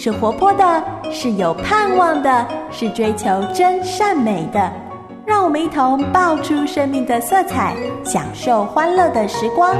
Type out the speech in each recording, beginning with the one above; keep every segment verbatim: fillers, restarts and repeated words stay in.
是活泼的，是有盼望的，是追求真善美的。让我们一同爆出生命的色彩，享受欢乐的时光。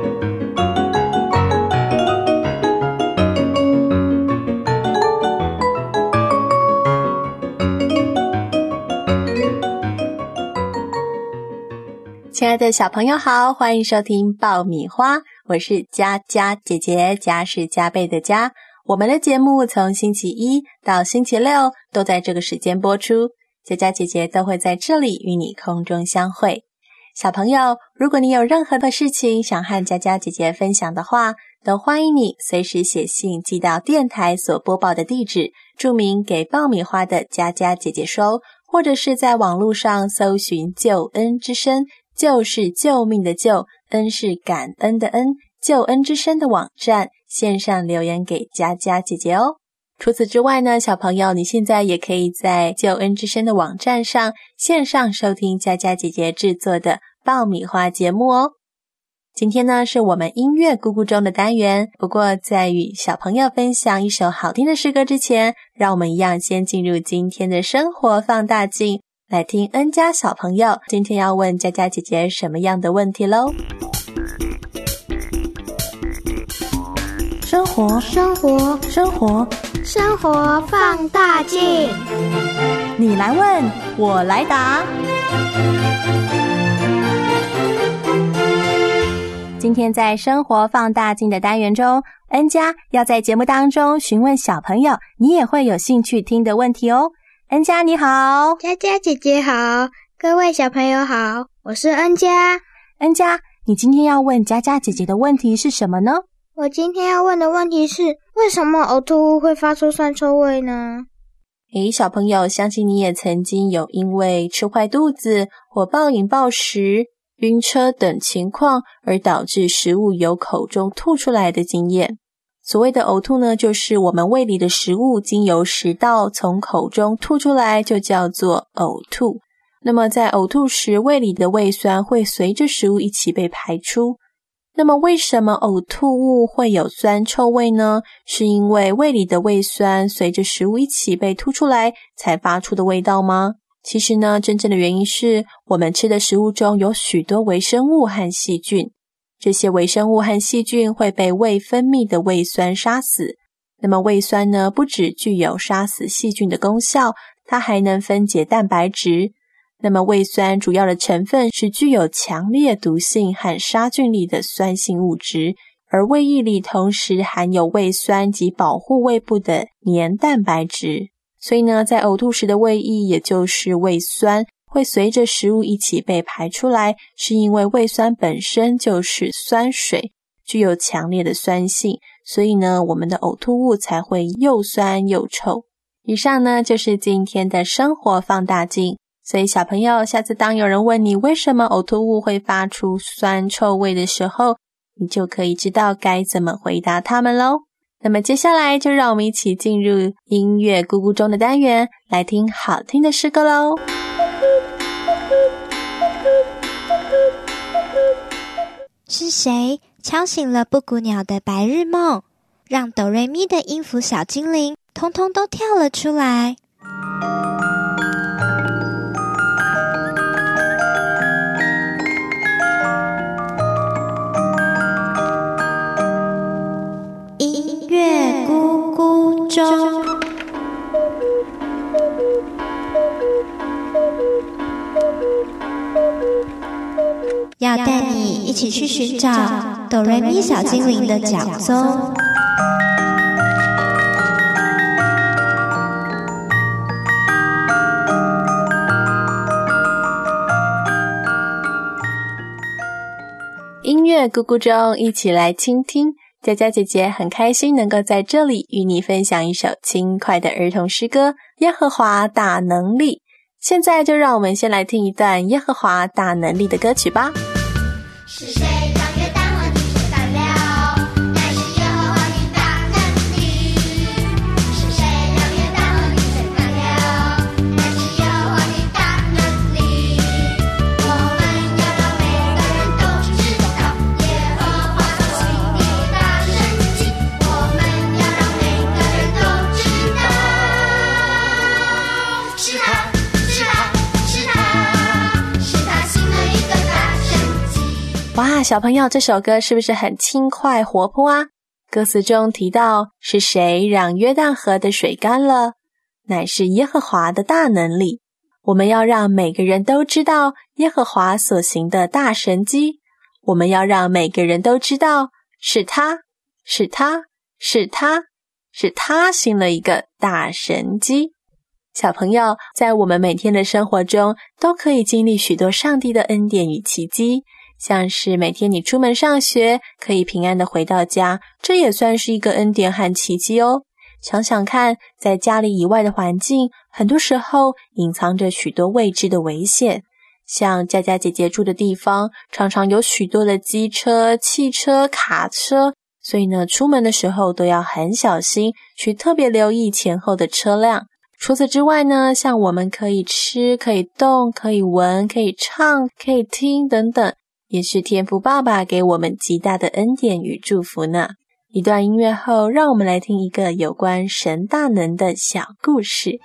亲爱的小朋友好，欢迎收听爆米花，我是佳佳姐姐，佳是加倍的佳。我们的节目从星期一到星期六都在这个时间播出，佳佳姐姐都会在这里与你空中相会。小朋友，如果你有任何的事情想和佳佳姐姐分享的话，都欢迎你随时写信寄到电台所播报的地址，注明给爆米花的佳佳姐姐收，或者是在网络上搜寻救恩之声，救是救命的救，恩是感恩的恩，救恩之声的网站线上留言给佳佳姐姐哦。除此之外呢，小朋友你现在也可以在救恩之声的网站上线上收听佳佳姐姐制作的爆米花节目哦。今天呢是我们音乐咕咕钟的单元，不过在与小朋友分享一首好听的诗歌之前，让我们一样先进入今天的生活放大镜，来听恩家小朋友今天要问佳佳姐姐什么样的问题咯。生活生活生活生活放大镜， 你来问我来答。今天在生活放大镜的单元中，恩家要在节目当中询问小朋友你也会有兴趣听的问题哦。恩家你好。 佳佳姐姐好，各位小朋友好，我是恩家。 恩家，你今天要问佳佳姐姐的问题是什么呢？ 我今天要问的问题是，为什么呕吐物会发出酸臭味呢？ 诶，小朋友，相信你也曾经有因为吃坏肚子或暴饮暴食、晕车等情况而导致食物由口中吐出来的经验。所谓的呕吐呢，就是我们胃里的食物经由食道从口中吐出来，就叫做呕吐。那么在呕吐时，胃里的胃酸会随着食物一起被排出。那么为什么呕吐物会有酸臭味呢？是因为胃里的胃酸随着食物一起被吐出来才发出的味道吗？其实呢，真正的原因是我们吃的食物中有许多微生物和细菌，这些微生物和细菌会被胃分泌的胃酸杀死。那么胃酸呢，不只具有杀死细菌的功效，它还能分解蛋白质。那么胃酸主要的成分是具有强烈毒性和杀菌力的酸性物质，而胃液里同时含有胃酸及保护胃部的黏蛋白质。所以呢，在呕吐时的胃液，也就是胃酸，会随着食物一起被排出来，是因为胃酸本身就是酸水，具有强烈的酸性，所以呢，我们的呕吐物才会又酸又臭。以上呢，就是今天的生活放大镜。所以小朋友，下次当有人问你为什么呕吐物会发出酸臭味的时候，你就可以知道该怎么回答他们咯。那么接下来就让我们一起进入音乐咕咕钟的单元，来听好听的诗歌咯。 是谁敲醒了布谷鸟的白日梦，让哆瑞咪的音符小精灵通通都跳了出来？音乐咕咕钟，要带你一起去寻找哆瑞咪小精灵的脚踪。 音乐咕咕钟，一起来倾听。佳佳姐姐很开心能够在这里与你分享一首轻快的儿童诗歌《耶和华大能力》。现在就让我们先来听一段耶和华大能力的歌曲吧。 是谁让约旦河停止干了？乃是耶和华的大能力。是谁让约旦河停止干了？乃是耶和华的大能力。我们要让每个人都去知道耶和华所行的大神迹。我们要让每个人都哇，小朋友，这首歌是不是很轻快活泼啊？歌词中提到，是谁让约旦河的水干了？乃是耶和华的大能力。我们要让每个人都知道耶和华所行的大神迹。我们要让每个人都知道，是他，是他，是他，是他行了一个大神迹。小朋友，在我们每天的生活中，都可以经历许多上帝的恩典与奇迹。像是每天你出门上学，可以平安的回到家，这也算是一个恩典和奇迹哦。想想看，在家里以外的环境，很多时候隐藏着许多未知的危险。像佳佳姐姐住的地方，常常有许多的机车、汽车、卡车，所以呢，出门的时候都要很小心，去特别留意前后的车辆。除此之外呢，像我们可以吃、可以动、可以闻、可以唱、可以听等等，也是天父爸爸给我们极大的恩典与祝福呢。一段音乐后，让我们来听一个有关神大能的小故事。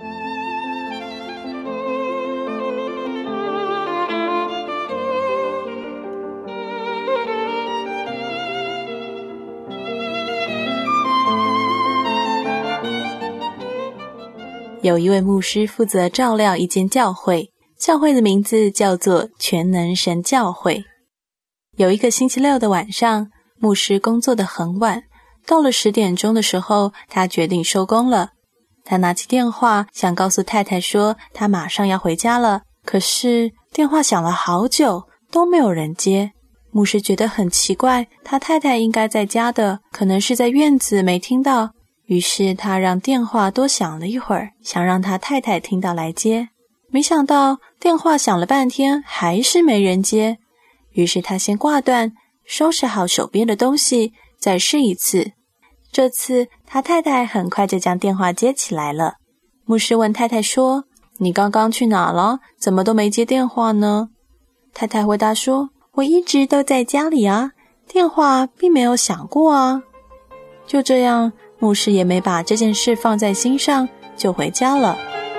有一位牧师负责照料一间教会，教会的名字叫做全能神教会。有一个星期六的晚上，牧师工作得很晚，到了十点钟的时候，他决定收工了。他拿起电话，想告诉太太说他马上要回家了，可是电话响了好久，都没有人接。牧师觉得很奇怪，他太太应该在家的，可能是在院子没听到。于是他让电话多响了一会儿，想让他太太听到来接。没想到电话响了半天，还是没人接。于是他先挂断，收拾好手边的东西，再试一次。这次他太太很快就将电话接起来了。牧师问太太说：“你刚刚去哪了？怎么都没接电话呢？”太太回答说：“我一直都在家里啊，电话并没有响过啊。”就这样，牧师也没把这件事放在心上，就回家了。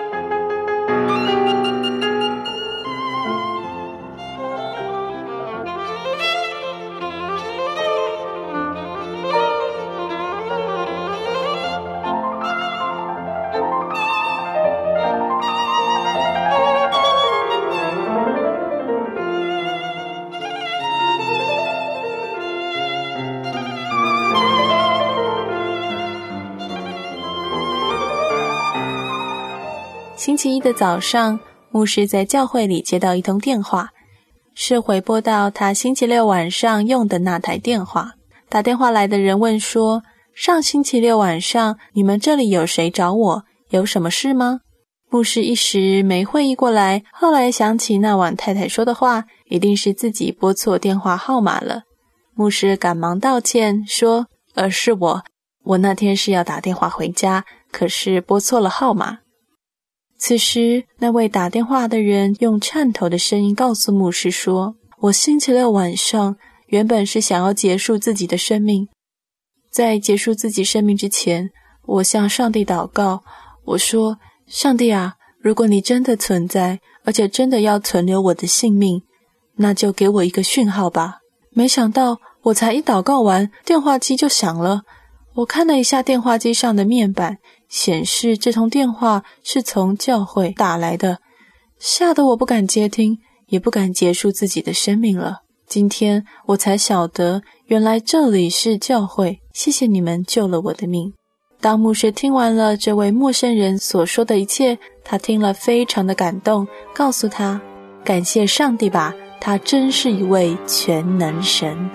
星期一的早上，牧师在教会里接到一通电话，是回拨到他星期六晚上用的那台电话。打电话来的人问说：“上星期六晚上你们这里有谁找我？有什么事吗？”牧师一时没会意过来，后来想起那晚太太说的话，一定是自己拨错电话号码了。牧师赶忙道歉说：“呃，是我，我那天是要打电话回家，可是拨错了号码。”此时，那位打电话的人用颤抖的声音告诉牧师说：“我星期六晚上原本是想要结束自己的生命，在结束自己生命之前，我向上帝祷告，我说：上帝啊，如果你真的存在，而且真的要存留我的性命，那就给我一个讯号吧。没想到我才一祷告完，电话机就响了。我看了一下电话机上的面板，显示这通电话是从教会打来的，吓得我不敢接听，也不敢结束自己的生命了。今天我才晓得，原来这里是教会，谢谢你们救了我的命。”当牧师听完了这位陌生人所说的一切，他听了非常的感动，告诉他：“感谢上帝吧，他真是一位全能神。”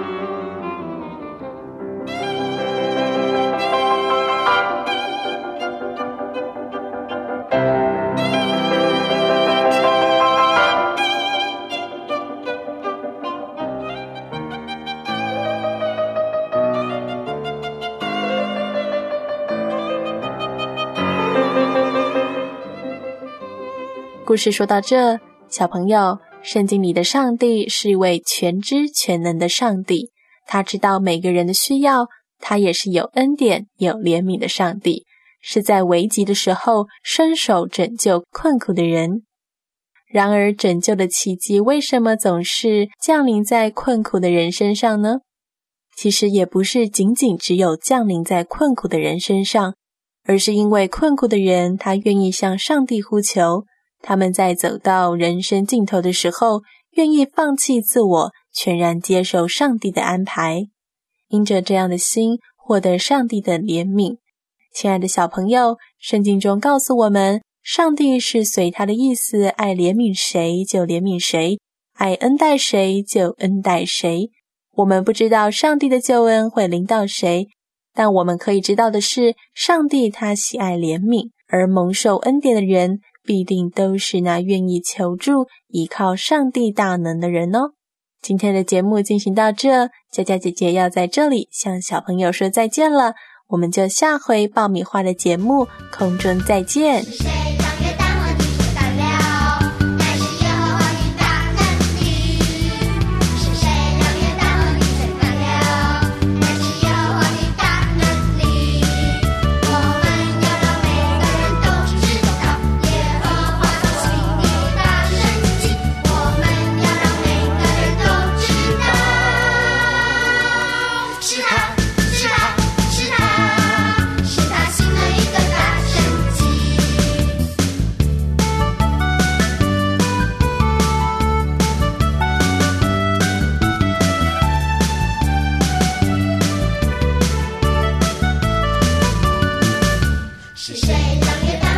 故事说到这，小朋友，圣经里的上帝是一位全知全能的上帝，他知道每个人的需要，他也是有恩典有怜悯的上帝，是在危急的时候伸手拯救困苦的人。 然而拯救的奇迹为什么总是降临在困苦的人身上呢？其实也不是仅仅只有降临在困苦的人身上，而是因为困苦的人他愿意向上帝呼求，他们在走到人生尽头的时候，愿意放弃自我，全然接受上帝的安排，因着这样的心获得上帝的怜悯。亲爱的小朋友，圣经中告诉我们，上帝是随他的意思，爱怜悯谁就怜悯谁，爱恩待谁就恩待谁。我们不知道上帝的救恩会临到谁，但我们可以知道的是，上帝他喜爱怜悯，而蒙受恩典的人必定都是那愿意求助依靠上帝大能的人哦。今天的节目进行到这，佳佳姐姐要在这里向小朋友说再见了，我们就下回爆米花的节目空中再见。 是谁让约旦河地水干了？乃是耶和华你大能力。是谁让约旦河地水干了？乃是耶和华你大能力。我们要让每个人都知道耶和华所行的大神迹。我们要让每个人都知道，是他，是他，是他，是他行了一个大神迹。是谁让约旦